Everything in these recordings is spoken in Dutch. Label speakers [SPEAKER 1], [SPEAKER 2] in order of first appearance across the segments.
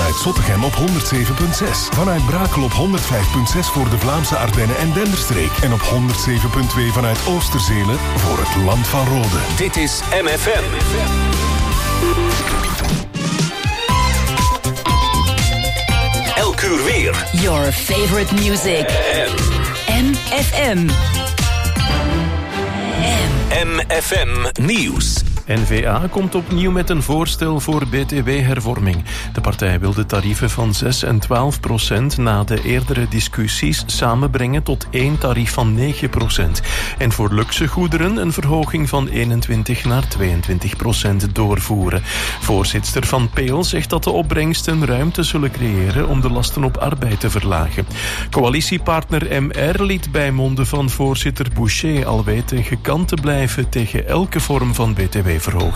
[SPEAKER 1] vanuit Zottegem op 107.6. Vanuit Brakel op 105.6 voor de Vlaamse Ardennen en Denderstreek. En op 107.2 vanuit Oosterzele voor het Land van Rode.
[SPEAKER 2] Dit is MFM. Elk uur weer.
[SPEAKER 3] Your favorite music. MFM.
[SPEAKER 2] MFM Nieuws.
[SPEAKER 4] N-VA komt opnieuw met een voorstel voor BTW-hervorming. De partij wil de tarieven van 6 en 12% na de eerdere discussies samenbrengen tot één tarief van 9%. En voor luxe goederen een verhoging van 21 naar 22% doorvoeren. Voorzitster Van Peel zegt dat de opbrengsten ruimte zullen creëren om de lasten op arbeid te verlagen. Coalitiepartner MR liet bij monden van voorzitter Boucher al weten gekant te blijven tegen elke vorm van BTW-verhoging.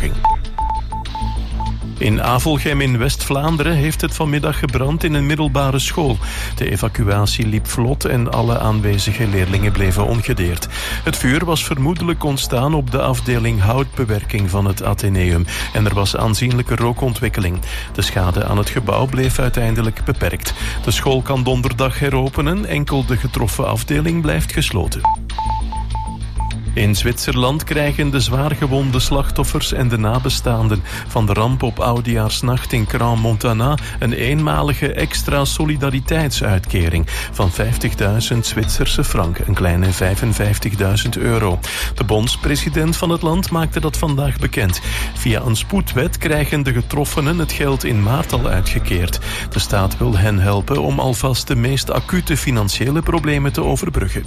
[SPEAKER 4] In Avelgem in West-Vlaanderen heeft het vanmiddag gebrand in een middelbare school. De evacuatie liep vlot en alle aanwezige leerlingen bleven ongedeerd. Het vuur was vermoedelijk ontstaan op de afdeling houtbewerking van het Atheneum en er was aanzienlijke rookontwikkeling. De schade aan het gebouw bleef uiteindelijk beperkt. De school kan donderdag heropenen, enkel de getroffen afdeling blijft gesloten. In Zwitserland krijgen de zwaargewonde slachtoffers en de nabestaanden van de ramp op Oudejaarsnacht in Crans-Montana een eenmalige extra solidariteitsuitkering van 50.000 Zwitserse frank, een kleine €55.000. De bondspresident van het land maakte dat vandaag bekend. Via een spoedwet krijgen de getroffenen het geld in maart al uitgekeerd. De staat wil hen helpen om alvast de meest acute financiële problemen te overbruggen.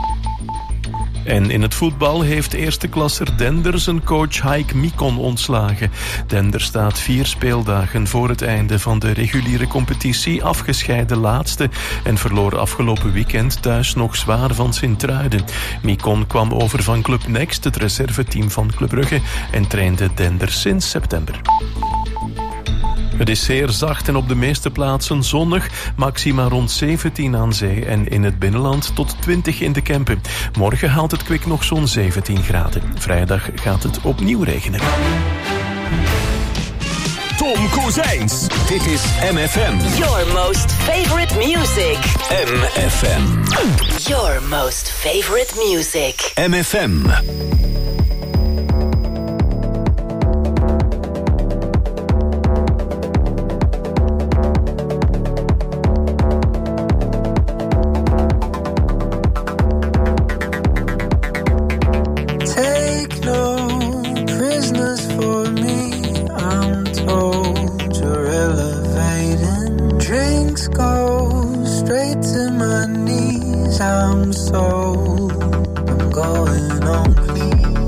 [SPEAKER 4] En in het voetbal heeft eerste klasser Dender zijn coach Haik Mikon ontslagen. Dender staat 4 speeldagen voor het einde van de reguliere competitie afgescheiden laatste en verloor afgelopen weekend thuis nog zwaar van Sint-Truiden. Mikon kwam over van Club Next, het reserveteam van Club Brugge, en trainde Dender sinds september. Het is zeer zacht en op de meeste plaatsen zonnig, maxima rond 17 aan zee en in het binnenland tot 20 in de Kempen. Morgen haalt het kwik nog zo'n 17 graden. Vrijdag gaat het opnieuw regenen.
[SPEAKER 2] Tom Kozijns. Dit is MFM.
[SPEAKER 3] Your most favorite music.
[SPEAKER 2] MFM.
[SPEAKER 3] Your most favorite music.
[SPEAKER 2] MFM.
[SPEAKER 5] I'm going on clean.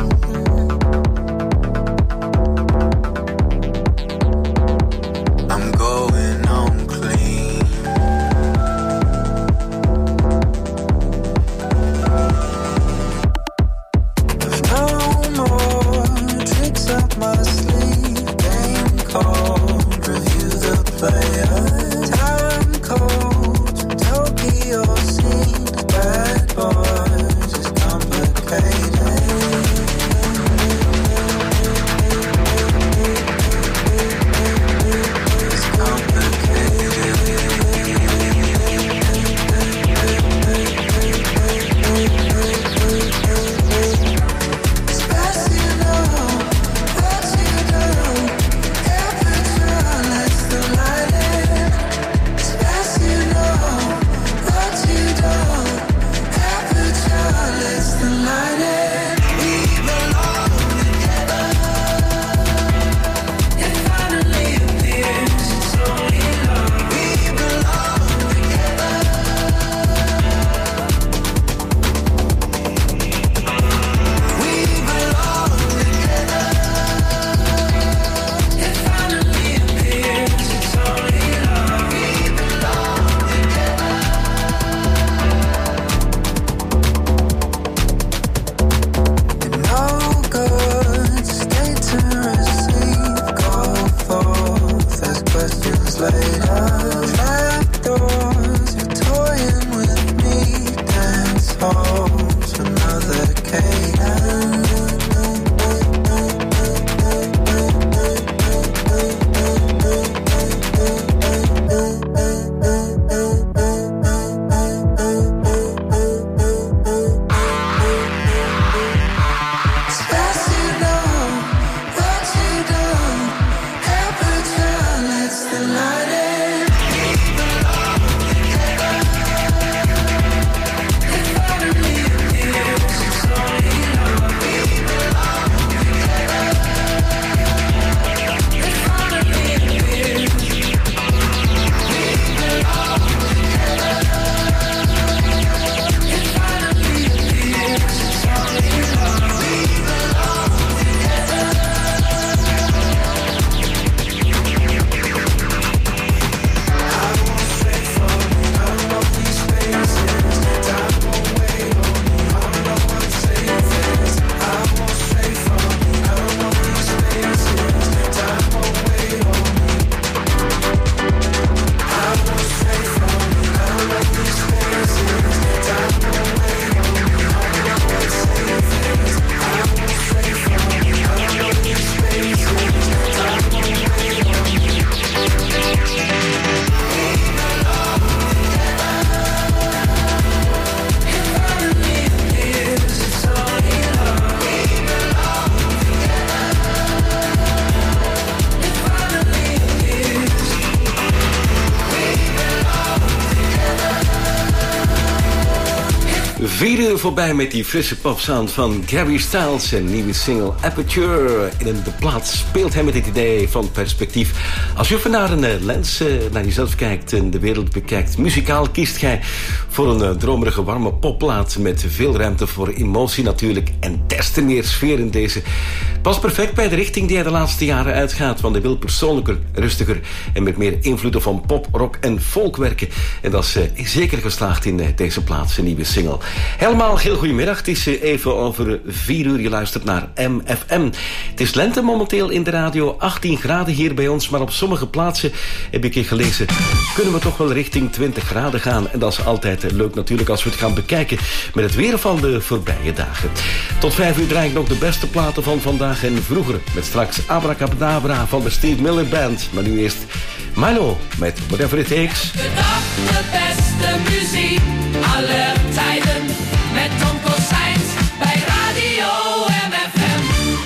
[SPEAKER 5] 4 uur voorbij met die frisse popsound van Gary Styles en nieuwe single Aperture. In de plaats speelt hij met het idee van perspectief. Als je even naar een lens naar jezelf kijkt en de wereld bekijkt, muzikaal kiest jij voor een dromerige warme popplaat met veel ruimte voor emotie natuurlijk en des te meer sfeer in deze. Past perfect bij de richting die hij de laatste jaren uitgaat, want hij wil persoonlijker, rustiger en met meer invloeden van pop, rock en folk werken. En dat is zeker geslaagd in deze plaats, een nieuwe single. Helemaal heel goedemiddag, het is even over 4 uur, je luistert naar MFM. Het is lente momenteel in de radio, 18 graden hier bij ons, maar op sommige plaatsen, heb ik gelezen, kunnen we toch wel richting 20 graden gaan. En dat is altijd leuk natuurlijk als we het gaan bekijken met het weer van de voorbije dagen. Tot 5 uur draai ik nog de beste platen van vandaag en vroeger, met straks Abracadabra van de Steve Miller Band. Maar nu eerst Milo met Whatever It Takes.
[SPEAKER 6] De dag, de beste muziek aller tijden met Tom Kossijns bij Radio MFM.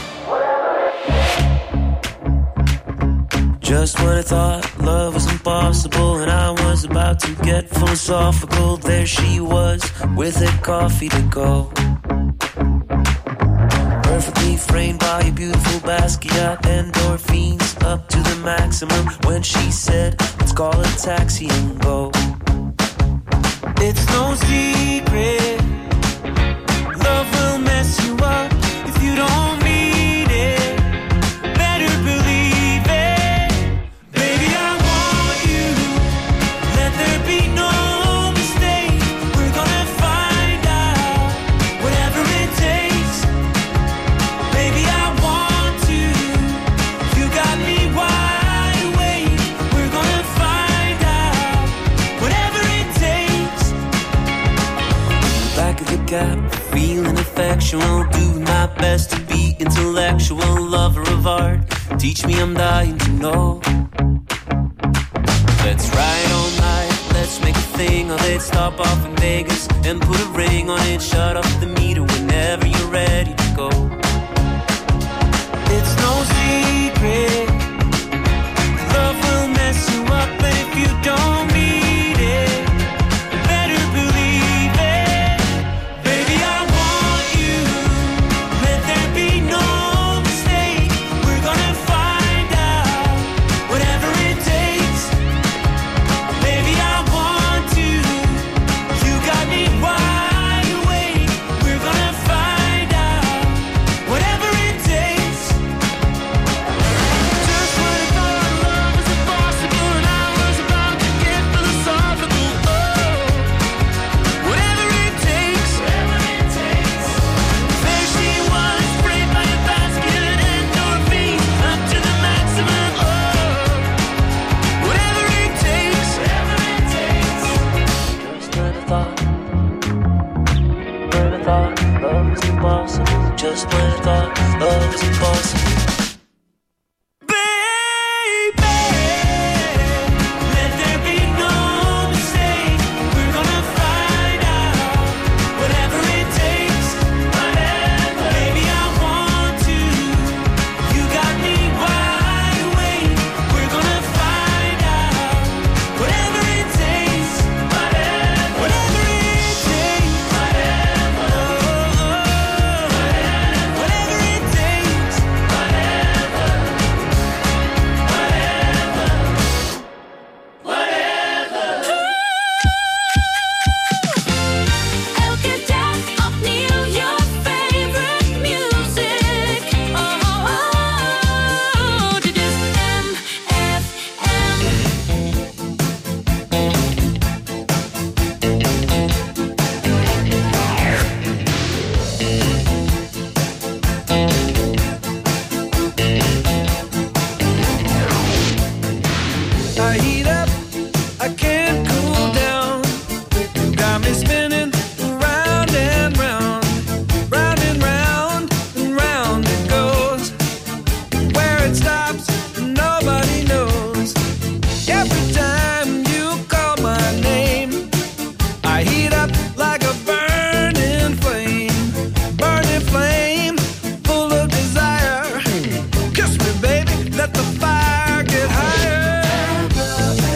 [SPEAKER 7] Just when I thought love was impossible and I was about to get philosophical, there she was with a coffee to go. Perfectly framed by a beautiful Basquiat, endorphins up to the maximum when she said, let's call a taxi and go. It's no secret, love will mess you up if you don't mean it. Better believe it. Baby, I want you, let there be no mistake. We're gonna find out whatever it takes. Baby, I want to, you got me wide awake. We're gonna find out whatever it takes. Back of the gap, feeling effectual, do my best to be intellectual, lover of art. Teach me, I'm dying to know. Let's ride all night, let's make a thing of it. Stop off in Vegas and put a ring on it. Shut off the meter whenever you're ready to go. It's no secret, love will mess you up, but if you don't mean it, better believe it. Baby, I want you, let there be no mistake. We're gonna find out whatever it takes. Baby, I want to, you got me wide awake. We're gonna find out whatever it takes. Just when I thought love was impossible and I was about to get philosophical, oh, whatever it takes, there she was, framed by a basket and endorphins up to the maximum, oh, whatever it takes, Just when I thought love was impossible, just when I thought love was impossible. Baby, let there be no mistake. We're gonna find out whatever it takes. Baby, I want to, you got me wide awake. We're gonna find out whatever it takes. Whatever it takes. Whatever it takes.
[SPEAKER 6] Elke dag opnieuw your favorite music. Oh, oh, oh. Dit is MFM.
[SPEAKER 7] I heat up, I can't cool down. Got me spinning round and round, round and round and round it goes. Where it stops, nobody knows. Every time you call my name, I heat up like a burning flame, full of desire. Kiss me, baby, let the fire get higher.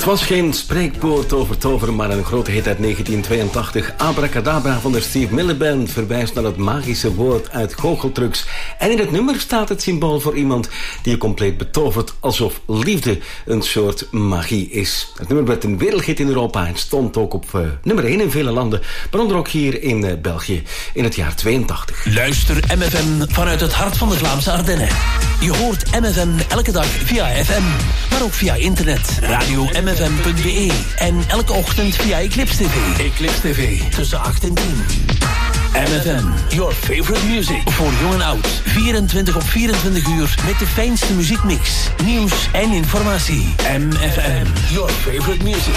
[SPEAKER 5] Het was geen spreekwoord over toveren, maar een grote hit uit 1982. Abracadabra van de Steve Miller Band verwijst naar het magische woord uit goocheltrucs. En in het nummer staat het symbool voor iemand die je compleet betovert, alsof liefde een soort magie is. Het nummer werd een wereldhit in Europa en stond ook op nummer 1 in vele landen, waaronder ook hier in België in het jaar 82.
[SPEAKER 8] Luister MFM vanuit het hart van de Vlaamse Ardennen. Je hoort MFM elke dag via FM, maar ook via internet, radio mfm.be en elke ochtend via Eclipse TV. Eclipse TV, tussen 8 en 10. MFM, your favorite music. Voor jong en oud, 24 op 24 uur met de fijnste muziekmix, nieuws en informatie. MFM, your favorite music.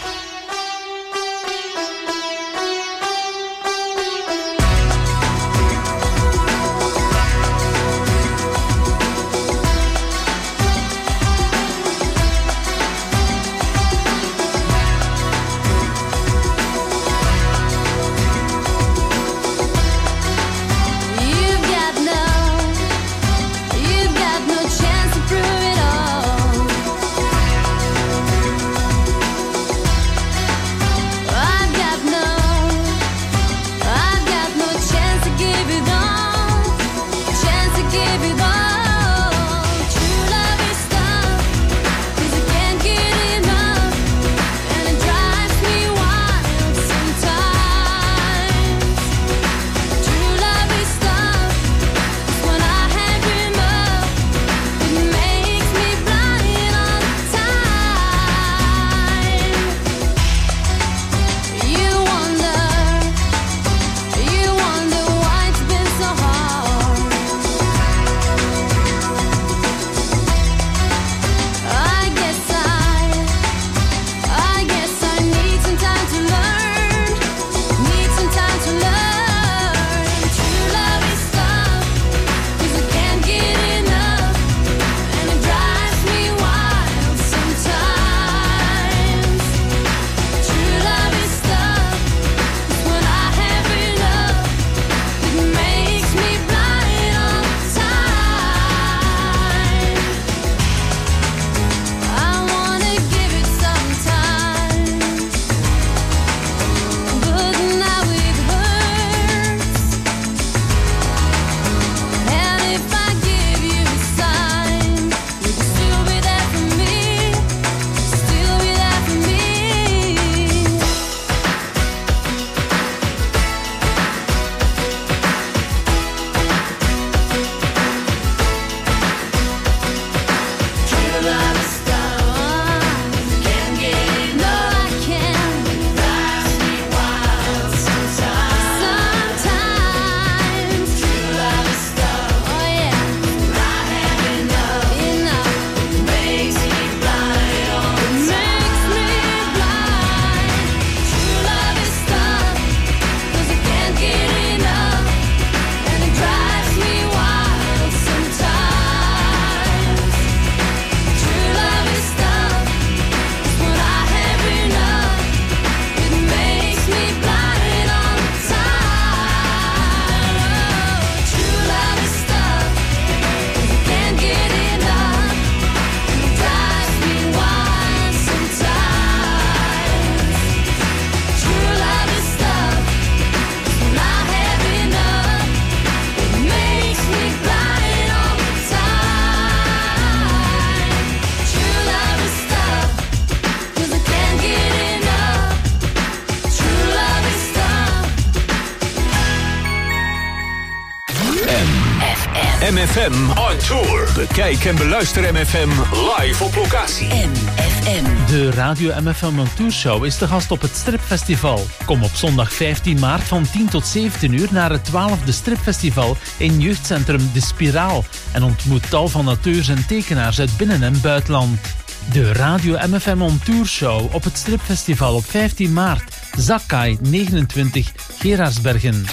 [SPEAKER 2] MFM on tour. Bekijk en beluister MFM live op locatie.
[SPEAKER 3] MFM.
[SPEAKER 9] De Radio MFM on Tour Show is te gast op het Stripfestival. Kom op zondag 15 maart van 10 tot 17 uur naar het 12e Stripfestival in jeugdcentrum De Spiraal. En ontmoet tal van auteurs en tekenaars uit binnen- en buitenland. De Radio MFM on Tour Show op het Stripfestival op 15 maart. Zakai 29, Gerardsbergen.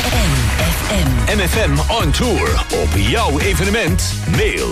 [SPEAKER 2] MFM on tour op jouw evenement. Mail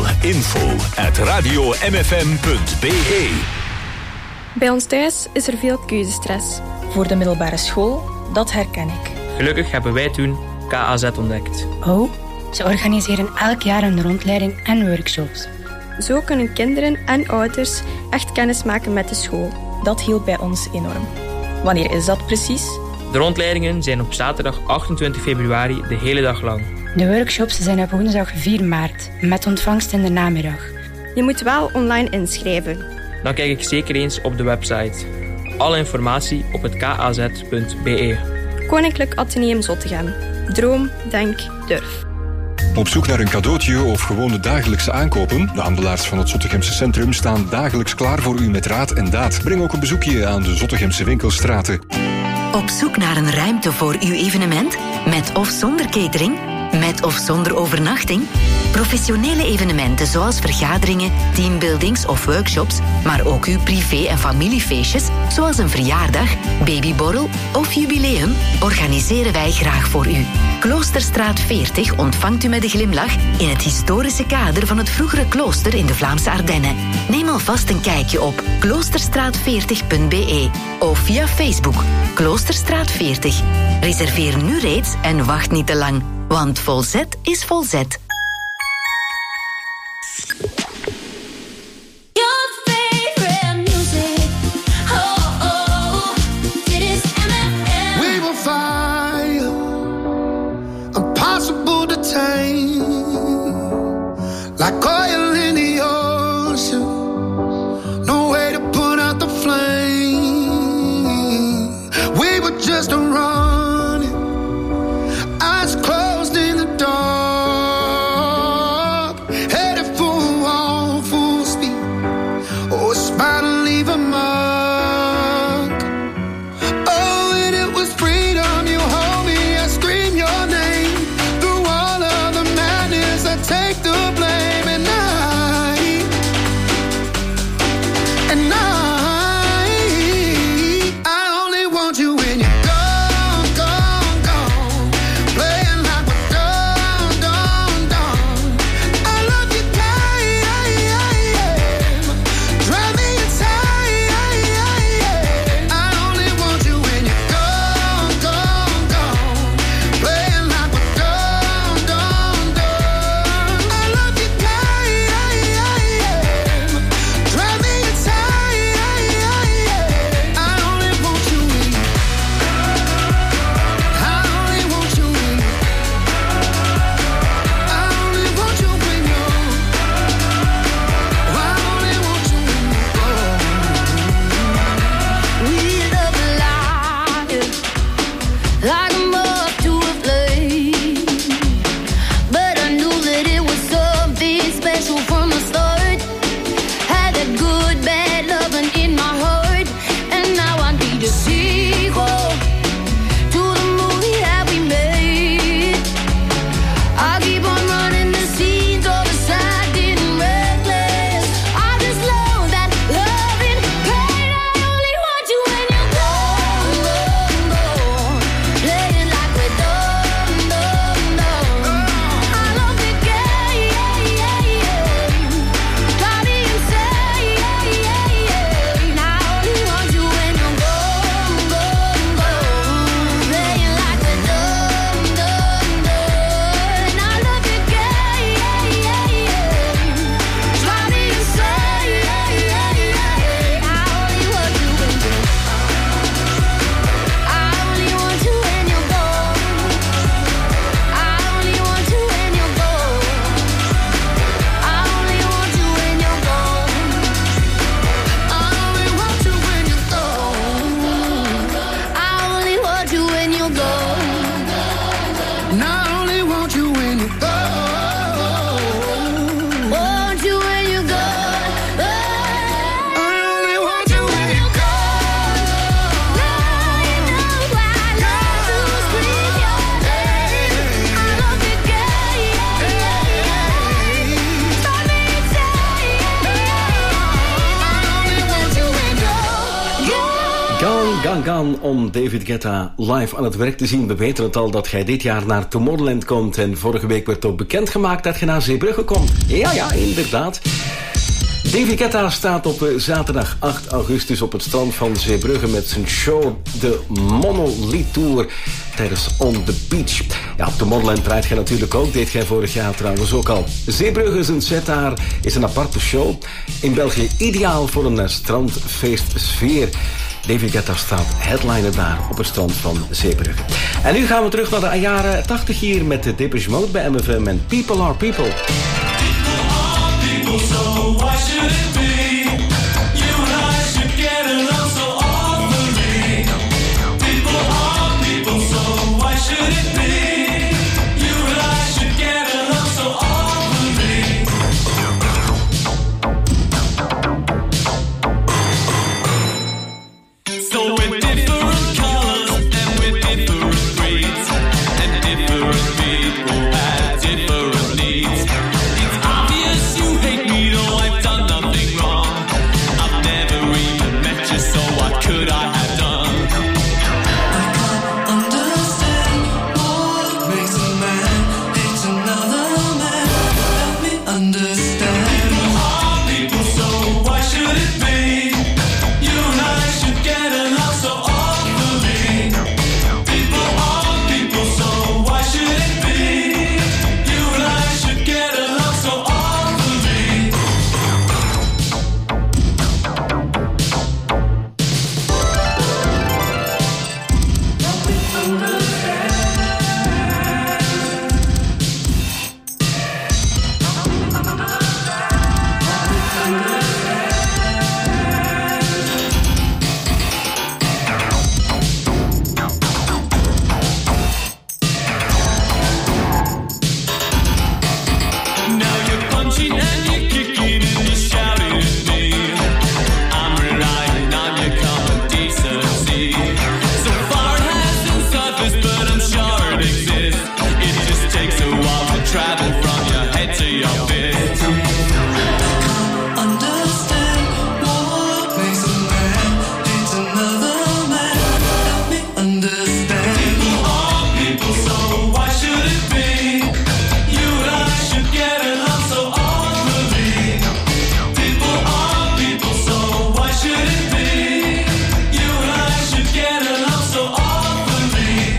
[SPEAKER 2] info@radiomfm.be.
[SPEAKER 10] Bij ons thuis is er veel keuzestress. Voor de middelbare school, dat herken ik.
[SPEAKER 11] Gelukkig hebben wij toen KAZ ontdekt.
[SPEAKER 12] Oh, ze organiseren elk jaar een rondleiding en workshops.
[SPEAKER 10] Zo kunnen kinderen en ouders echt kennis maken met de school.
[SPEAKER 11] Dat hielp bij ons enorm. Wanneer is dat precies?
[SPEAKER 12] De rondleidingen zijn op zaterdag 28 februari de hele dag lang.
[SPEAKER 13] De workshops zijn op woensdag 4 maart, met ontvangst in de namiddag.
[SPEAKER 10] Je moet wel online inschrijven.
[SPEAKER 12] Dan kijk ik zeker eens op de website. Alle informatie op het kaz.be.
[SPEAKER 10] Koninklijk Atheneum Zottegem. Droom, denk, durf.
[SPEAKER 14] Op zoek naar een cadeautje of gewoon de dagelijkse aankopen? De handelaars van het Zottegemse Centrum staan dagelijks klaar voor u met raad en daad. Breng ook een bezoekje aan de Zottegemse winkelstraten.
[SPEAKER 3] Op zoek naar een ruimte voor uw evenement? Met of zonder catering? Met of zonder overnachting? Professionele evenementen zoals vergaderingen, teambuildings of workshops, maar ook uw privé- en familiefeestjes, zoals een verjaardag, babyborrel of jubileum, organiseren wij graag voor u. Kloosterstraat 40 ontvangt u met een glimlach in het historische kader van het vroegere klooster in de Vlaamse Ardennen. Neem alvast een kijkje op kloosterstraat40.be of via Facebook Kloosterstraat 40. Reserveer nu reeds en wacht niet te lang, want volzet is volzet.
[SPEAKER 15] Like oil in the ocean, no way to put out the flame. We were just running, eyes closed in the dark, headed for a wall full speed. Oh, it's about to leave a mark. Oh, and it was freedom. You hold me, I scream your name. Through all of the madness, I take the blame.
[SPEAKER 5] Om David Guetta live aan het werk te zien. We weten het al dat jij dit jaar naar Tomorrowland komt. En vorige week werd ook bekendgemaakt dat je naar Zeebrugge komt. Ja, inderdaad. David Guetta staat op zaterdag 8 augustus op het strand van Zeebrugge met zijn show de Monolith Tour tijdens On The Beach. Ja, op de Tomorrowland draait jij natuurlijk ook, deed jij vorig jaar trouwens ook al. Zeebrugge, zijn set daar, is een aparte show. In België ideaal voor een strandfeestsfeer. David Guetta staat headliner daar op het strand van Zeebrugge. En nu gaan we terug naar de jaren 80 hier met de Depeche Mode bij MFM en People Are People.
[SPEAKER 6] So why should it be? You and I should get along so awfully. People are people, so why should it be? You and I should get along so awfully. So with different colors and with different breeds and different people have different needs. It's obvious you hate me, though I've done nothing wrong. I've never even met you, so what could I have done? I can't understand what makes a man hate another man. Help me understand. People are people, so why should it be? You and I should get along so awfully. People are people, so why should it be? You and I should get along so awfully. Now you're punching and you're kicking and you're shouting at me. I'm relying on your common decency. So far it hasn't surfaced, but I'm sure it exists. It just takes a while to travel from your head to your fist. Understand what makes a man hate another man. Help me understand. People are people, so why should it be? You and I should get along so awfully. People are people, so why should it be? You and I should get along so awfully.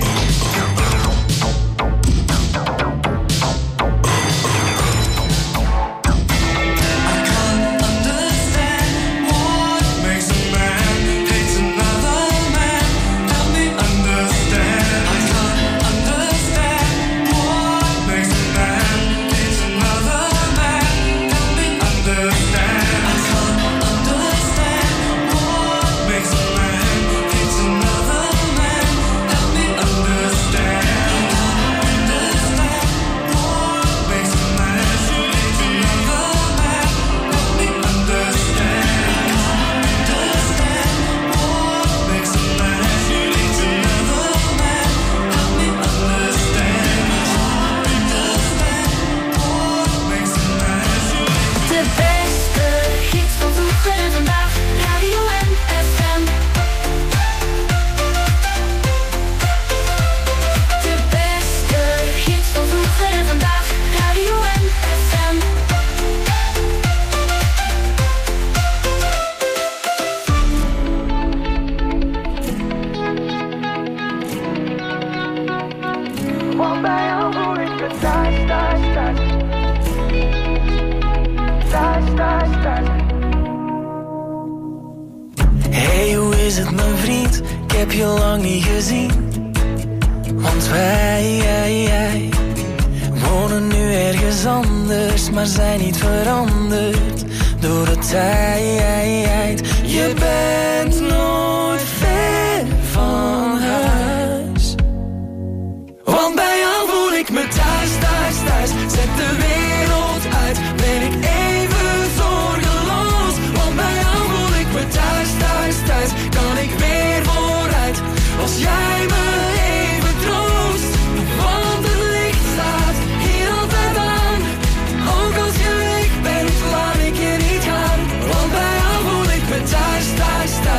[SPEAKER 6] I can't understand what makes a man hate another man. Help me understand. I can't understand what makes a man hate another man. Help me understand. I can't understand what makes a man hate another man. Help me understand. I can't understand what makes a man hate another man. Help me understand. I can't understand what makes a man hate another man. Help me understand. I can't understand what makes a man.
[SPEAKER 16] De beste hits van vroeger en vandaag, Radio MFM. De beste hits van vroeger en vandaag, Radio MFM.
[SPEAKER 6] Want bij jou voel ik me thuis, thuis, thuis. Thuis, thuis, thuis.
[SPEAKER 7] Hey, hoe is het mijn vriend? Ik heb je lang niet gezien. Want wij wonen nu ergens anders, maar zijn niet veranderd door de tijd. Je bent nooit ver van huis. Want bij jou voel ik me thuis, thuis, thuis. Zet de wereld uit, ben ik even zorgeloos. Want bij jou voel ik me thuis, thuis, thuis. Kan ik weer vooruit, als jij me even troost. Want het licht staat hier altijd aan. Ook als je weg bent, laat ik je niet gaan. Want bij jou voel ik me thuis, thuis, thuis.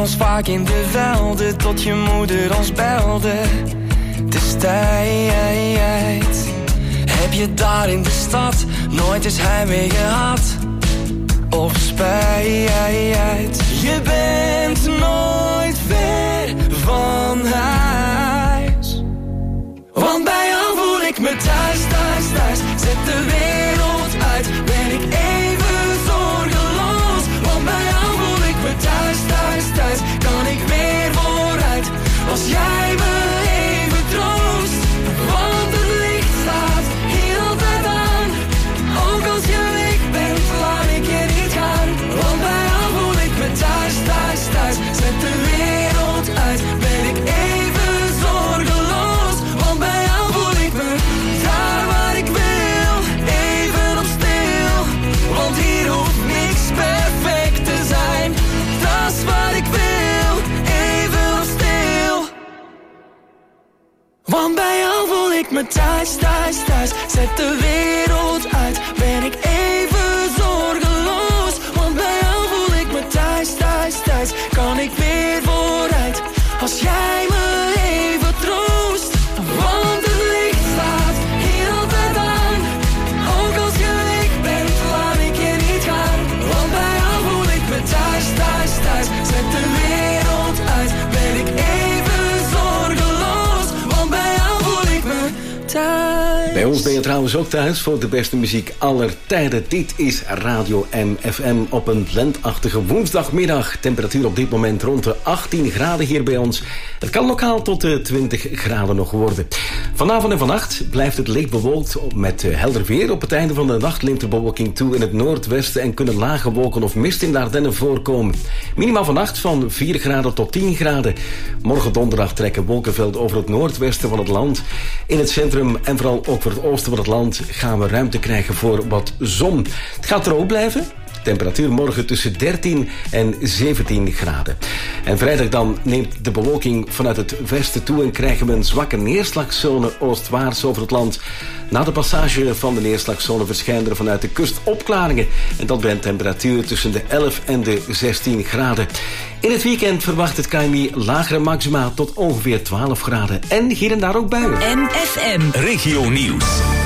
[SPEAKER 17] ons vaak in de velden, tot je moeder ons belde. Destijds heb je daar in de stad nooit eens heimwee gehad of spijt. Je bent nooit ver van huis, want bij jou voel ik me thuis, thuis, thuis. Zet de wereld uit, ben ik even zorgeloos. Want bij jou voel ik me thuis, thuis, thuis. Kan ik weer vooruit, als jij me even troost. Want het licht staat hier altijd aan, ook als je weg bent, laat ik je niet gaan. Want bij jou voel ik me thuis, thuis, thuis. Zet de wereld uit, ben ik even zorgeloos. Want bij jou voel ik me daar waar ik wil, even op stil. Want hier hoeft niks perfect te zijn, dat is wat ik wil, even op stil. Want bij jou voel ik me thuis, thuis, thuis. Zet de wereld uit, ben ik even zorgeloos. Want bij jou voel ik me thuis, thuis, thuis. Kan ik weer vooruit, als jij me even troost. Want het licht staat hier altijd aan, ook als je weg bent, laat ik je niet gaan. Want bij jou voel ik me thuis, thuis, thuis. Zet de wereld uit, ben ik even zorgeloos. Want bij jou voel ik me thuis.
[SPEAKER 5] Bij ons ben je trouwens ook thuis voor de beste muziek aller tijden. Dit is Radio MFM op een lentachtige woensdagmiddag. Temperatuur op dit moment rond de 18 graden hier bij ons. Het kan lokaal tot de 20 graden nog worden. Vanavond en vannacht blijft het licht bewolkt met helder weer. Op het einde van de nacht neemt de bewolking toe in het noordwesten en kunnen lage wolken of mist in de Ardennen voorkomen. Minimaal vannacht van 4 graden tot 10 graden. Morgen donderdag trekken wolkenvelden over het noordwesten van het land. In het centrum en vooral ook voor het oosten van het land gaan we ruimte krijgen voor wat zon. Het gaat droog blijven. Temperatuur morgen tussen 13 en 17 graden. En vrijdag dan neemt de bewolking vanuit het westen toe en krijgen we een zwakke neerslagzone oostwaarts over het land. Na de passage van de neerslagzone verschijnen er vanuit de kust opklaringen. En dat bij een temperatuur tussen de 11 en de 16 graden. In het weekend verwacht het KNMI lagere maxima tot ongeveer 12 graden. En hier en daar ook buien.
[SPEAKER 2] MFM Regio Nieuws.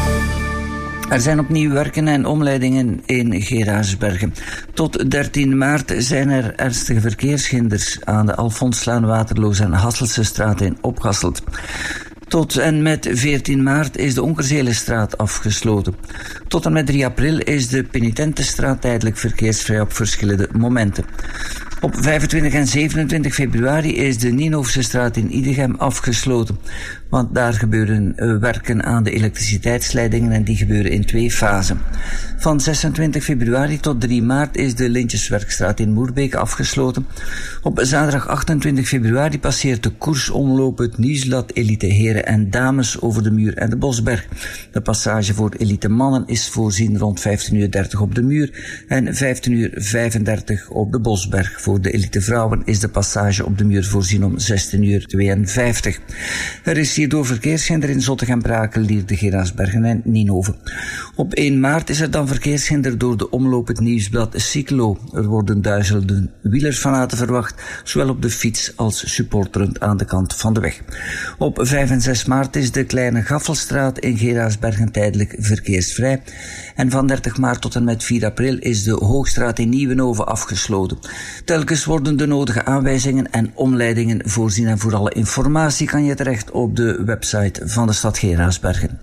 [SPEAKER 18] Er zijn opnieuw werken en omleidingen in Geraardsbergen. Tot 13 maart zijn er ernstige verkeershinders aan de Alfonslaan, Waterloos en Hasselse straat in Opgasselt. Tot en met 14 maart is de Onkerzelenstraat afgesloten. Tot en met 3 april is de Penitentenstraat tijdelijk verkeersvrij op verschillende momenten. Op 25 en 27 februari is de Nienhoofse straat in Idegem afgesloten. Want daar gebeuren werken aan de elektriciteitsleidingen en die gebeuren in 2 fasen. Van 26 februari tot 3 maart is de Lintjeswerkstraat in Moerbeek afgesloten. Op zaterdag 28 februari passeert de koersomloop het Nieuwsblad Elite Heren en Dames over de Muur en de Bosberg. De passage voor Elite Mannen is voorzien rond 15:30 op de Muur en 15:35 op de Bosberg. Voor de Elite Vrouwen is de passage op de Muur voorzien om 16:52. Er is hierdoor verkeershinder in Zottegem, Brakel, Lierde, Geraardsbergen en Nienhoven. Op 1 maart is er dan verkeershinder door de omloop het Nieuwsblad Cyclo. Er worden duizenden wielersfanaten verwacht, zowel op de fiets als supporterend aan de kant van de weg. Op 5 en 6 maart is de Kleine Gaffelstraat in Geraardsbergen tijdelijk verkeersvrij. En van 30 maart tot en met 4 april is de Hoogstraat in Nieuwenhoven afgesloten. Telkens worden de nodige aanwijzingen en omleidingen voorzien en voor alle informatie kan je terecht op de website van de stad Geraardsbergen.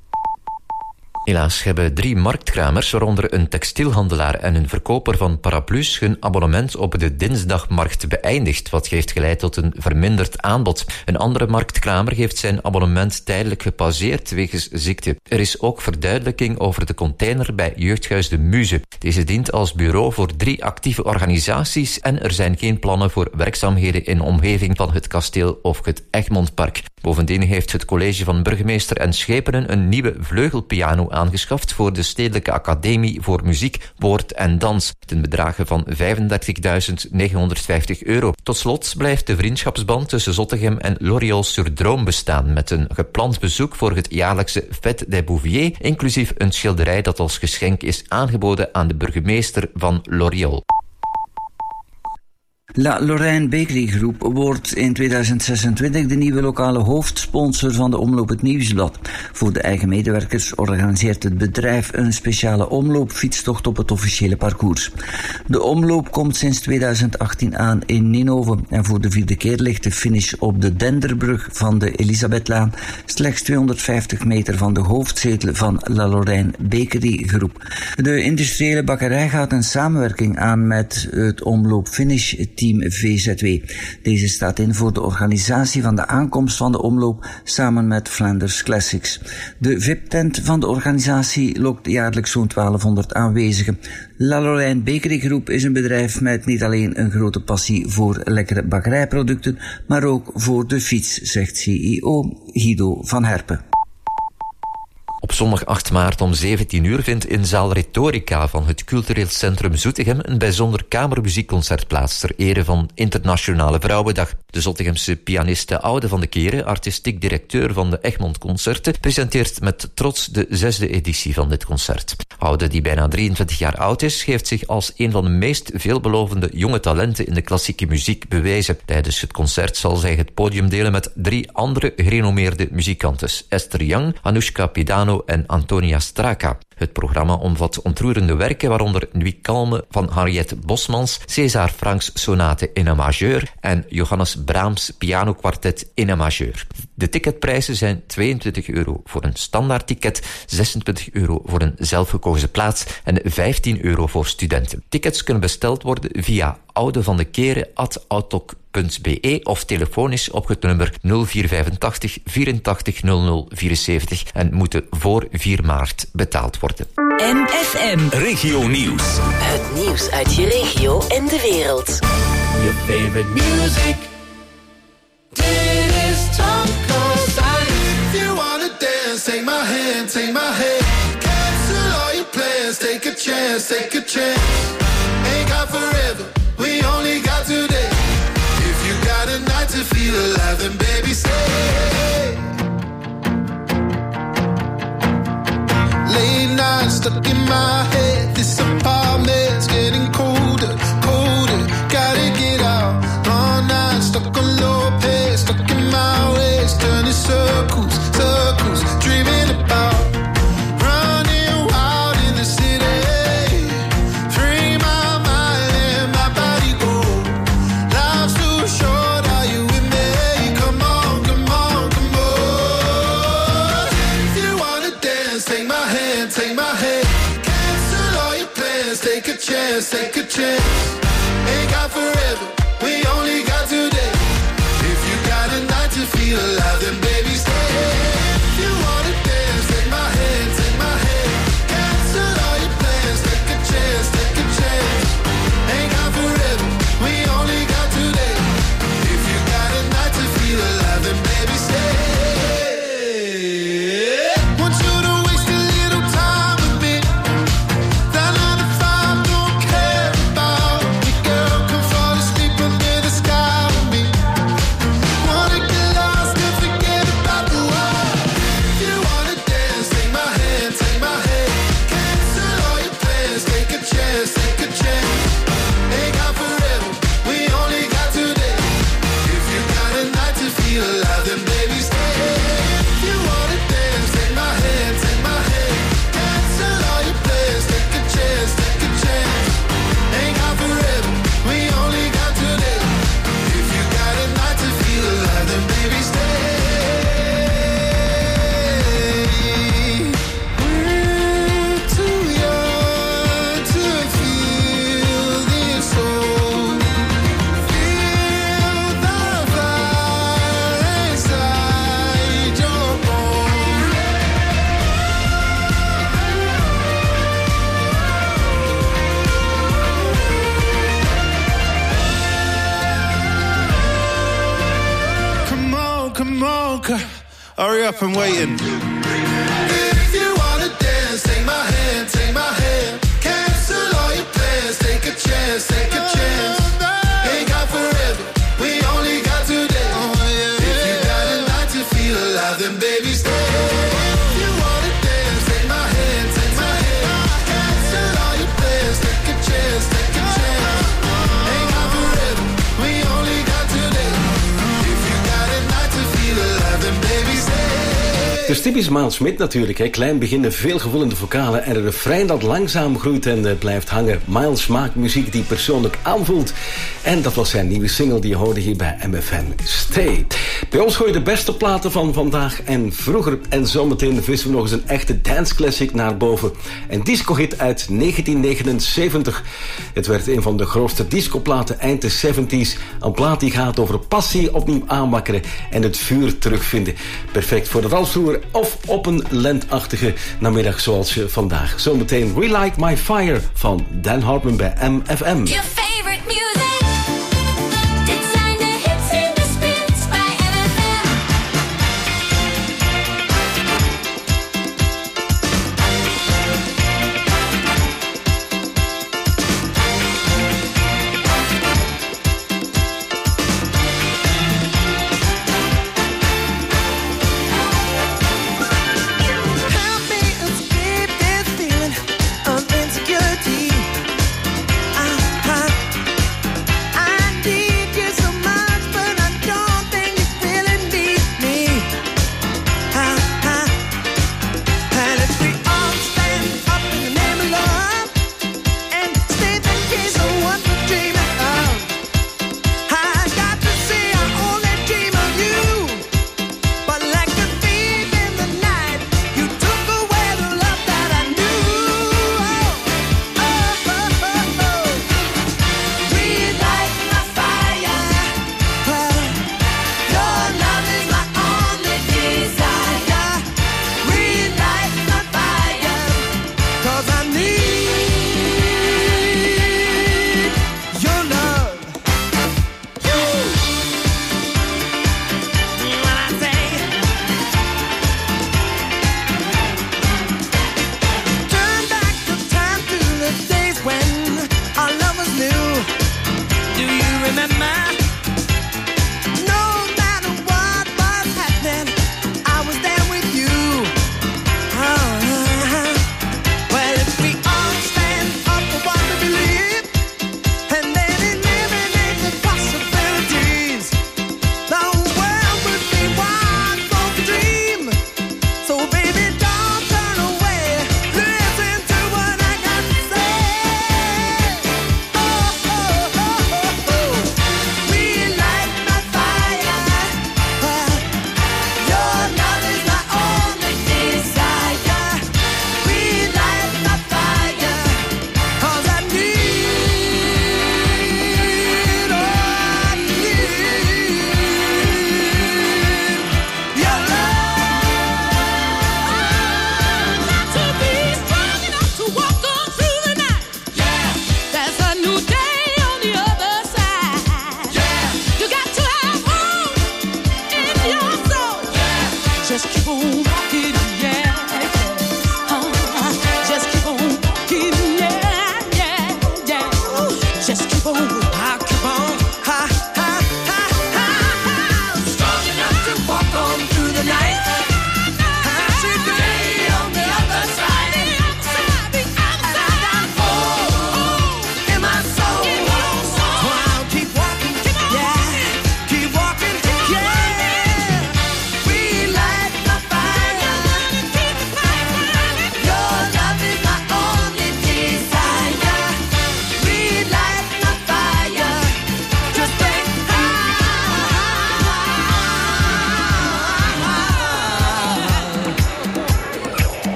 [SPEAKER 19] Helaas hebben 3 marktkramers, waaronder een textielhandelaar en een verkoper van paraplu's, hun abonnement op de dinsdagmarkt beëindigd, wat heeft geleid tot een verminderd aanbod. Een andere marktkramer heeft zijn abonnement tijdelijk gepauzeerd wegens ziekte. Er is ook verduidelijking over de container bij Jeugdhuis de Muze. Deze dient als bureau voor 3 actieve organisaties en er zijn geen plannen voor werkzaamheden in de omgeving van het kasteel of het Egmondpark. Bovendien heeft het college van burgemeester en schepenen een nieuwe vleugelpiano aangeschaft voor de Stedelijke Academie voor Muziek, Woord en Dans, ten bedrage van €35.950. Tot slot blijft de vriendschapsband tussen Zottegem en Loriol-sur-Droom bestaan, met een gepland bezoek voor het jaarlijkse Fête des Bouviers, inclusief een schilderij dat als geschenk is aangeboden aan de burgemeester van Loriol.
[SPEAKER 18] La Lorraine Bakery Groep wordt in 2026 de nieuwe lokale hoofdsponsor van de Omloop het Nieuwsblad. Voor de eigen medewerkers organiseert het bedrijf een speciale omloopfietstocht op het officiële parcours. De omloop komt sinds 2018 aan in Ninove en voor de 4e keer ligt de finish op de Denderbrug van de Elisabethlaan, slechts 250 meter van de hoofdzetel van La Lorraine Bakery Groep. De industriële bakkerij gaat een samenwerking aan met het omloop-finish team VZW. Deze staat in voor de organisatie van de aankomst van de omloop samen met Flanders Classics. De VIP-tent van de organisatie lokt jaarlijks zo'n 1200 aanwezigen. La Lorraine Bakery Groep is een bedrijf met niet alleen een grote passie voor lekkere bakkerijproducten, maar ook voor de fiets, zegt CEO Guido van Herpen.
[SPEAKER 19] Op zondag 8 maart om 17 uur vindt in zaal Rhetorica van het Cultureel Centrum Zoetegem een bijzonder kamermuziekconcert plaats ter ere van Internationale Vrouwendag. De Zottegemse pianiste Aude van de Keren, artistiek directeur van de Egmond Concerten, presenteert met trots de 6e editie van dit concert. Aude, die bijna 23 jaar oud is, heeft zich als een van de meest veelbelovende jonge talenten in de klassieke muziek bewezen. Tijdens het concert zal zij het podium delen met 3 andere gerenommeerde muzikantes: Esther Young, Anoushka Pidano en Antonia Straka. Het programma omvat ontroerende werken, waaronder Nuit Calme van Henriette Bosmans, César Franks sonate in A majeur en Johannes Brahms pianokwartet in A majeur. De ticketprijzen zijn €22 voor een standaardticket, €26 voor een zelfgekozen plaats en €15 voor studenten. Tickets kunnen besteld worden via oudevandekeren@outlook.be of telefonisch op het nummer 0485 84 00 74 en moeten voor 4 maart betaald worden.
[SPEAKER 2] MFM Regio Nieuws.
[SPEAKER 20] Het nieuws uit je regio en de wereld.
[SPEAKER 6] Your favorite music. Dit is Tonko Science. If you wanna dance, take my hand, take my hand. Cancel all your plans, take a chance, take a chance. Ain't got forever, we only got today. If you got a night to feel alive, then baby stay. Late nights stuck in my head. This apartment's getting colder, colder. Gotta get out. All night stuck on low pace, stuck in my ways, turning circles, circles, dreaming about running wild in the city. Free my mind and my body go. Life's too short, are you with me? Come on, come on, come on. If you wanna dance, take my hand, take my hand. Cancel all your plans, take a chance, take a chance. Ain't got forever, we only got today. If you got a night to feel alive, then baby stay. If you wanna dance, take my hand, take my hand. Cancel all your plans, take a chance, take a chance. Ain't got forever, we only got today. If you got a night to feel alive, then baby stay. Want you to waste a little time with me. That 9 to 5 don't care about me, girl. Come fall asleep under the sky with me. Wanna get lost and forget about the world. If you wanna dance, take my hand, take my hand. Cancel all your plans, take a chance, take a chance. Ain't got forever, we only got today. If you got a night to feel alive, then baby stay. If you wanna dance, take my hand, take my hand. Cancel all your plans, take a chance, take a chance. Ain't got forever, we only got today. If you got a night to feel alive, then baby stay. We're too young to feel this soul. Feel the fire inside your bones. Come on, come on, hurry up, I'm waiting. If you wanna dance, take my hand, take my hand. Cancel all your plans, take a chance, take a chance. Ain't got forever, we only got today. If you got a night to feel alive, then baby stay. If you wanna dance, take my hand, take my hand. Cancel all your plans, take a chance, take a chance. Ain't got forever,
[SPEAKER 5] Dus typisch Miles Smith natuurlijk. Hè. Klein beginnen, veel gevoel in de vocalen en een refrein dat langzaam groeit en blijft hangen. Miles maakt muziek die persoonlijk aanvoelt. En dat was zijn nieuwe single die je hoorde hier bij MFM. Stay. Bij ons gooi je de beste platen van vandaag en vroeger. En zometeen vissen we nog eens een echte dance classic naar boven. Een discohit uit 1979. Het werd een van de grootste discoplaten eind de 70s. Een plaat die gaat over passie opnieuw aanwakkeren en het vuur terugvinden. Perfect voor de dansvloer of op een lentachtige namiddag zoals vandaag. Zometeen Relight My Fire van Dan Hartman bij MFM.
[SPEAKER 16] Your favorite music. Dit zijn de hits in de spits bij MFM.
[SPEAKER 6] Help me escape this feeling of insecurity. I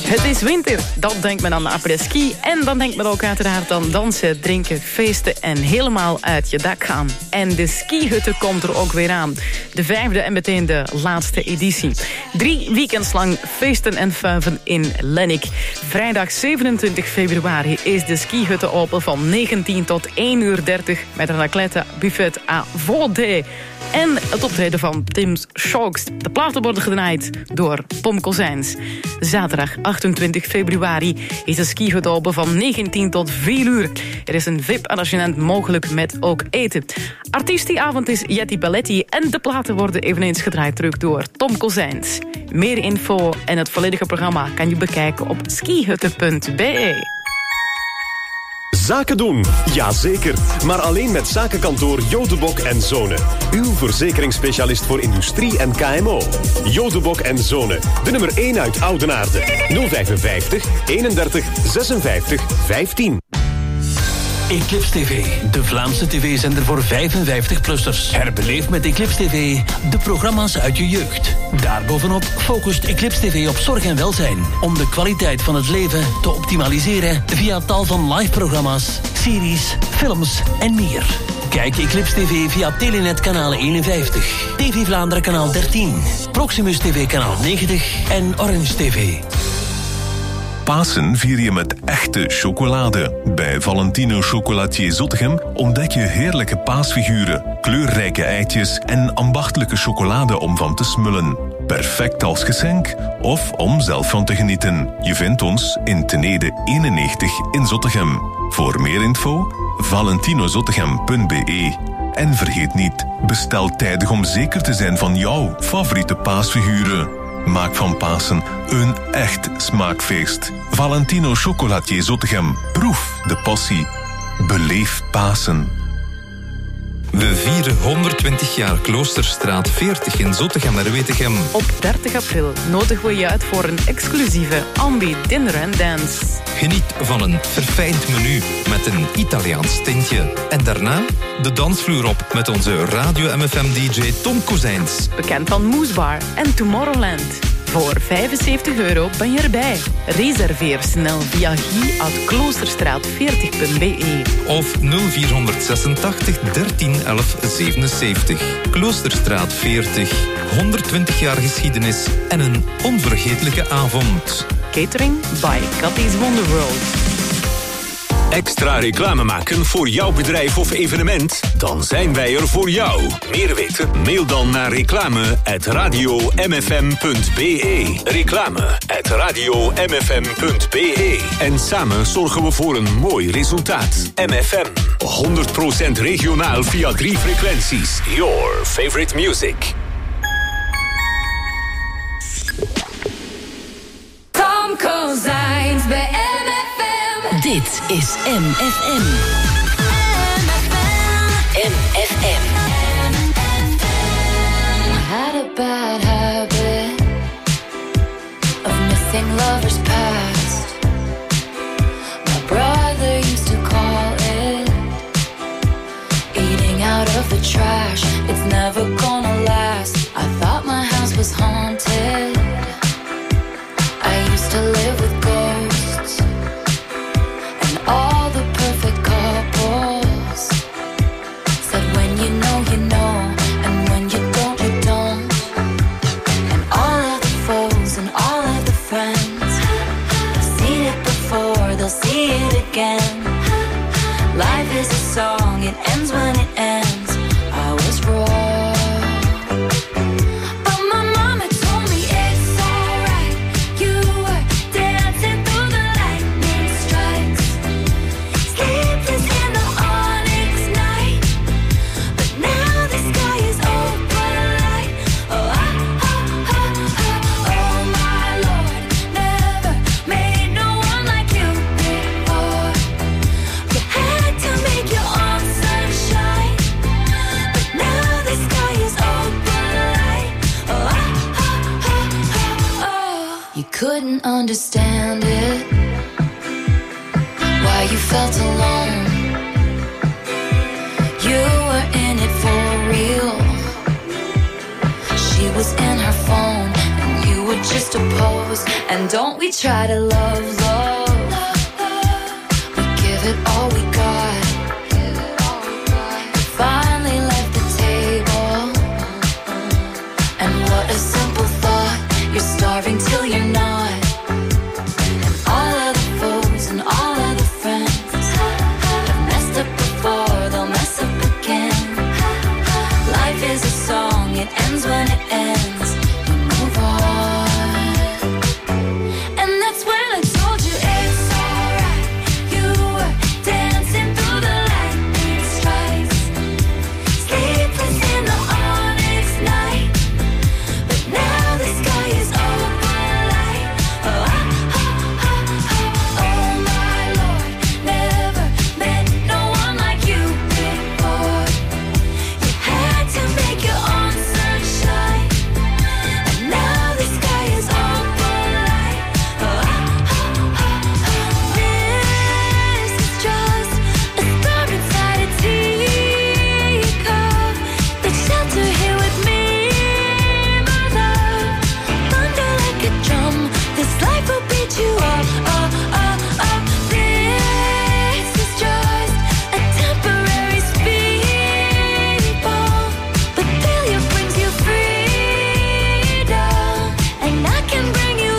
[SPEAKER 21] Het is winter, dan denkt men aan de après-ski. En dan denkt men ook uiteraard aan dansen, drinken, feesten en helemaal uit je dak gaan. En de skihutte komt er ook weer aan. De 5e en meteen de laatste editie. 3 weekends lang feesten en fuiven in Lennik. Vrijdag 27 februari is de skihutte open van 19 tot 1:30 met een raclette buffet à volonté. En het optreden van Tim Shocks. De platen worden gedraaid door Tom Kozijns. Zaterdag 28 februari is de skihutte open van 19 tot 4 uur. Er is een VIP-arrangement mogelijk met ook eten. Artiest die avond is Jetty Balletti en de platen worden eveneens gedraaid terug door Tom Kozijns. Meer info en het volledige programma kan je bekijken op skihutte.be.
[SPEAKER 22] Zaken doen, jazeker. Maar alleen met zakenkantoor Jodebok en Zonen. Uw verzekeringsspecialist voor industrie en KMO. Jodebok en Zonen. De nummer 1 uit Oudenaarde. 055 31 56 15.
[SPEAKER 8] Eclipse TV, de Vlaamse tv-zender voor 55-plussers. Herbeleef met Eclipse TV de programma's uit je jeugd. Daarbovenop focust Eclipse TV op zorg en welzijn. Om de kwaliteit van het leven te optimaliseren via tal van live-programma's, series, films en meer. Kijk Eclipse TV via Telenet kanaal 51, TV Vlaanderen kanaal 13, Proximus TV kanaal 90 en Orange TV.
[SPEAKER 1] Pasen vier je met echte chocolade. Bij Valentino Chocolatier Zottegem ontdek je heerlijke paasfiguren, kleurrijke eitjes en ambachtelijke chocolade om van te smullen. Perfect als geschenk of om zelf van te genieten. Je vindt ons in Tenede 91 in Zottegem. Voor meer info, valentinozottegem.be. En vergeet niet, bestel tijdig om zeker te zijn van jouw favoriete paasfiguren. Maak van Pasen een echt smaakfeest. Valentino Chocolatier Zottegem. Proef de passie. Beleef Pasen.
[SPEAKER 23] We vieren 120 jaar Kloosterstraat 40 in Zottegem-Merwetegem.
[SPEAKER 21] Op 30 april nodigen we je uit voor een exclusieve Ambi Dinner and Dance.
[SPEAKER 23] Geniet van een verfijnd menu met een Italiaans tintje. En daarna de dansvloer op met onze Radio MFM-dj Tom Kozijns.
[SPEAKER 21] Bekend van Moesbar en Tomorrowland. Voor €75 ben je erbij. Reserveer snel via guy@kloosterstraat40.be
[SPEAKER 23] of 0486 13 11 77. Kloosterstraat 40. 120 jaar geschiedenis en een onvergetelijke avond.
[SPEAKER 21] Catering by Cathy's Wonderworld.
[SPEAKER 2] Extra reclame maken voor jouw bedrijf of evenement? Dan zijn wij er voor jou. Meer weten? Mail dan naar reclame@radiomfm.be. Reclame@radiomfm.be. En samen zorgen we voor een mooi resultaat. MFM. 100% regionaal via 3 frequenties. Your favorite music.
[SPEAKER 16] Tom Kozijns bij MFM.
[SPEAKER 3] Dit is MFM. MFM.
[SPEAKER 24] I had a bad habit of missing lovers past. My brother used to call it eating out of the trash. It's never gonna last. I thought my house was haunted. I used to live with ghosts and all the perfect couples said when you know, and when you don't, you don't. And all of the foes and all of the friends have seen it before, they'll see it again. Life is a song, it ends when it ends. I was wrong. Couldn't understand it, why you felt alone. You were in it for real. She was in her phone and you were It's just a pose, and don't we try to love. We give it all we got. We finally left the table, and what a simple thought. You're starving till you're not. And all of the foes and all of the friends have messed up before, they'll mess up again. Life is a song, it ends when it ends. You move on. And that's when I told you it's alright. You were dancing through the lightning strikes, sleepless in the onyx night. But now the sky is open light. Oh, oh, oh, oh, oh, oh my Lord. Never met no one like you before. You had to make your own sunshine, and now the sky is open light. Oh, oh, oh, oh, oh. This is just a storm inside a teacup. Take shelter here with me, my love. Thunder like a drum, this life will beat you up. Oh, oh, oh. This is just a temporary speed bump, but failure brings you freedom, and I can bring you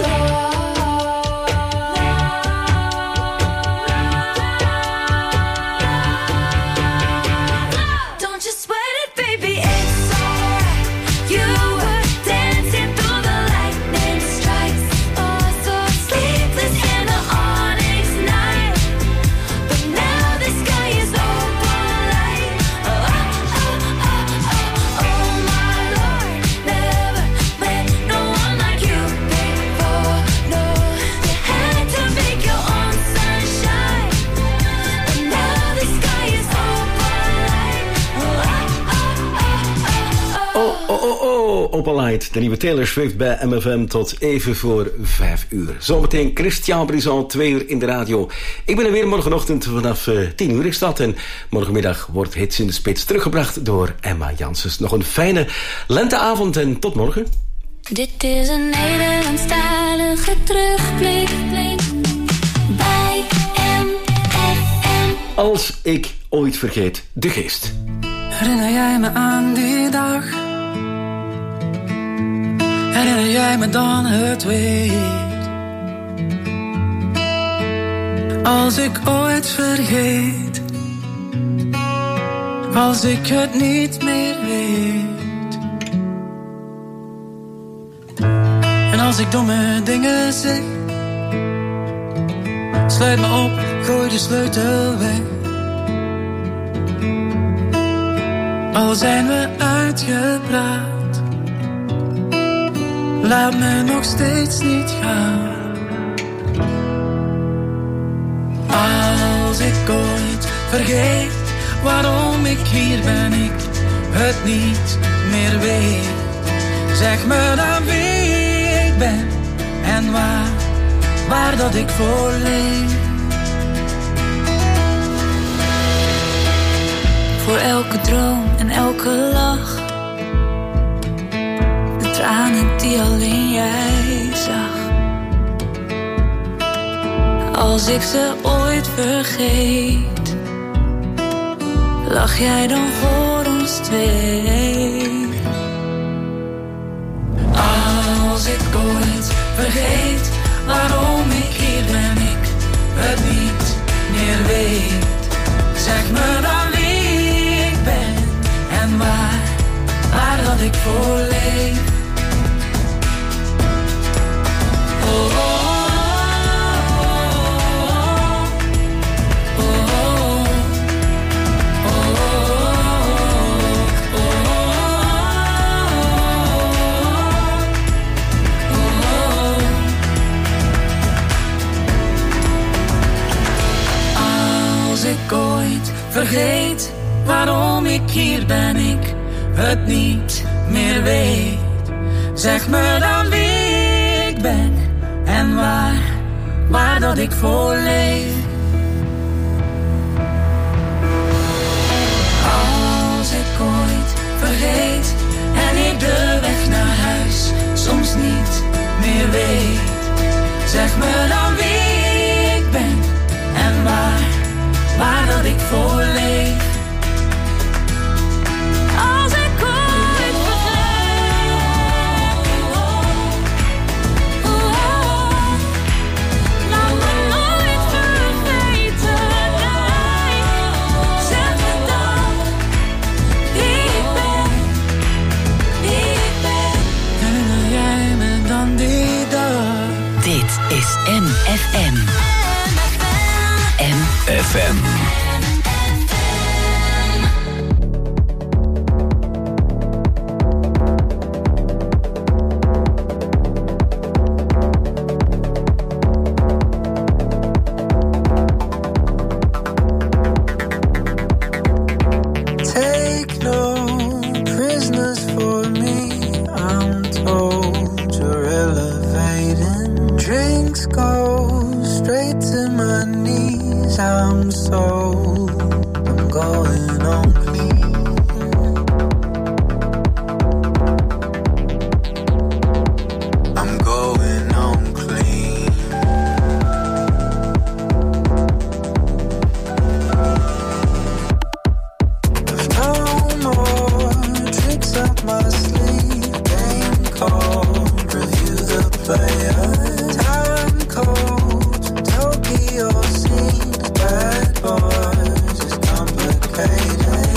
[SPEAKER 24] love. Don't you sweat it, baby, it's alright. You were dancing through the lightning strikes, oh, so sleepless in the onyx night. But now the sky is open light. Oh, oh, oh, oh, oh, oh my Lord. Never met no one like you before. No, you had to make your own sunshine, and now the sky is open light. Oh, oh, oh, oh, oh, oh.
[SPEAKER 5] Oh, oh, oh, Open Light. De nieuwe Taylor Swift bij MFM tot even voor 5 uur. Zometeen Christian Brison, 2 uur in de radio. Ik ben er weer morgenochtend vanaf 10 uur is dat. En morgenmiddag wordt Hits in de Spits teruggebracht door Emma Janssens. Nog een fijne lenteavond en tot morgen.
[SPEAKER 24] Dit is een Nederlandstalige terugblik bij MFM.
[SPEAKER 5] Als ik ooit vergeet de geest.
[SPEAKER 6] Herinner jij me aan die dag? Herinner jij me dan het weer? Als ik ooit vergeet, als ik het niet meer weet, en als ik domme dingen zeg, sluit me op, gooi de sleutel weg. Al zijn we uitgepraat, laat me nog steeds niet gaan. Als ik ooit vergeet waarom ik hier ben, ik het niet meer weet, zeg me dan wie ik ben en waar dat ik voor leef.
[SPEAKER 24] Voor elke droom en elke lach, de tranen die alleen jij zag. Als ik ze ooit vergeet, lach jij dan voor ons twee.
[SPEAKER 6] Als ik ooit vergeet waarom ik hier ben, ik het niet meer weet, zeg me dan wie ik ben en waar dat ik voor leef. Oh, oh. Vergeet waarom ik hier ben, ik het niet meer weet, zeg me dan wie ik ben en waar dat ik voor leef. Als ik ooit vergeet en ik de weg naar huis soms niet meer
[SPEAKER 16] Zeg me dan wie ik ben en waar dat ik voor leef. Als ik ooit vergeet, laat me nooit vergeten. Nee, zeg me dan wie ik ben, wie ik ben. Herinner jij me dan die dag?
[SPEAKER 3] Dit is MFM.
[SPEAKER 2] FM.
[SPEAKER 6] Take no prisoners for me. I'm told you're elevating. Drinks go straight to my knees. I'm going on clean. I'm going on clean. There's no more tricks up my sleeve. Game called, review the player. Time code, Tokyo scenes. Bad boys, it's complicated.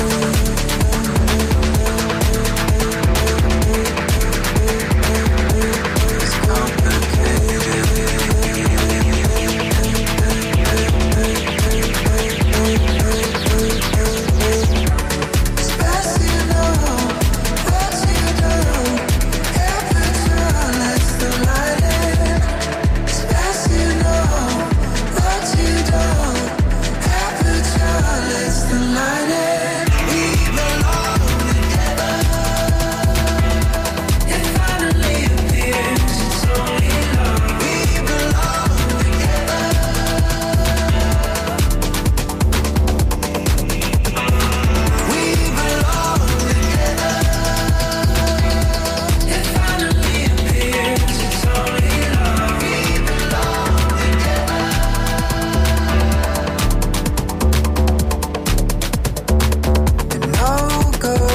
[SPEAKER 6] It's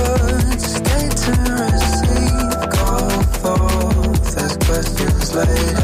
[SPEAKER 6] later.